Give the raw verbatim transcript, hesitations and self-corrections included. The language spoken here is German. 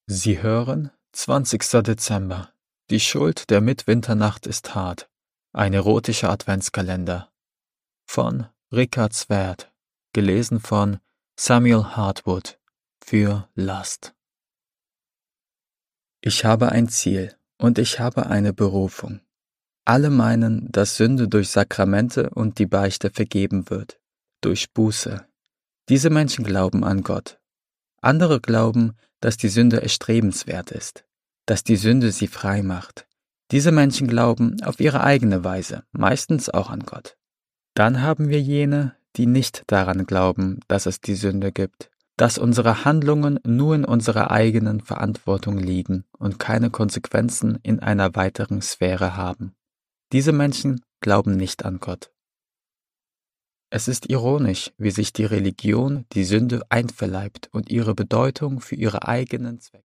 Sie hören zwanzigster Dezember. Die Schuld der Mitwinternacht ist hart. Ein erotischer Adventskalender. Von Richard Swert. Gelesen von Samuel Hartwood. Für Lust. Ich habe ein Ziel und ich habe eine Berufung. Alle meinen, dass Sünde durch Sakramente und die Beichte vergeben wird. Durch Buße. Diese Menschen glauben an Gott. Andere glauben, dass die Sünde erstrebenswert ist, dass die Sünde sie frei macht. Diese Menschen glauben auf ihre eigene Weise, meistens auch an Gott. Dann haben wir jene, die nicht daran glauben, dass es die Sünde gibt, dass unsere Handlungen nur in unserer eigenen Verantwortung liegen und keine Konsequenzen in einer weiteren Sphäre haben. Diese Menschen glauben nicht an Gott. Es ist ironisch, wie sich die Religion die Sünde einverleibt und ihre Bedeutung für ihre eigenen Zwecke